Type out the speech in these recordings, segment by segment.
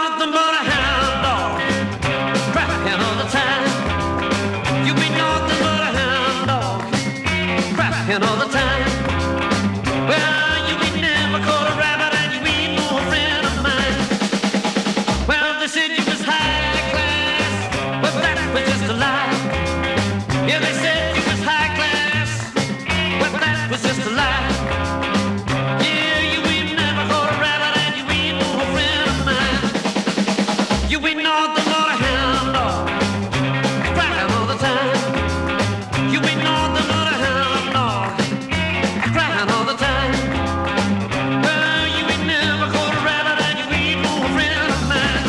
nothing but a hound dog, crying all the time. You ain't nothing but a hound dog, crying all the time. Well, you ain't never caught a rabbit and you ain't no friend of mine. Well, they said you was high class, but that was just a lie. Yeah, they said you was high class, but that was just a lie. Yeah, you ain't never caught a rabbit and you ain't no friend of mine. You ain't nothing but a hound dog, crying all the time. You ain't nothing but a hound dog, crying all the time. Well, you ain't never caught a rabbit and you ain't no friend of mine.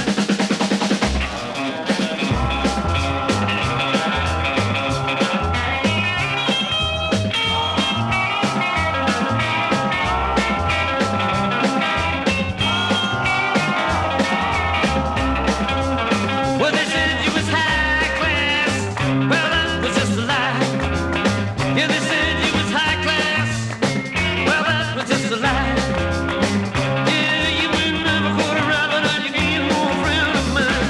Well, they said you was high class. Well, that was just a lie. Yeah, they said you was high class. Well, that was just a lie. Yeah, you ain't never caught a rabbit and you ain't no friend of mine.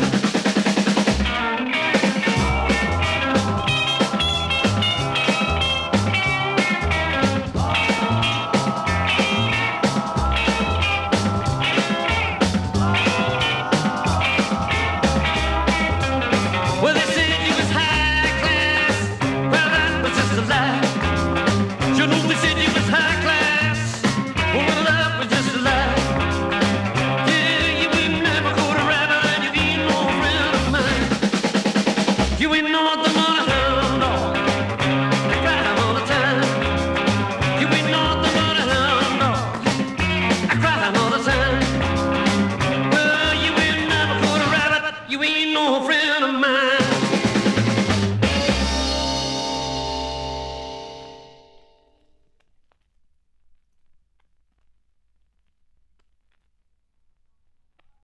Well, they said you was high class. Well, that was just a lie. You know they said you was high class. Well, that was just a lie. Yeah, you ain't never caught a rabbit and you ain't no friend of mine. You ain't nothing but a hound dog, crying all the time. You ain't nothing but a hound dog, crying all the time. Well, you ain't never caught a rabbit, you ain't no friend of mine.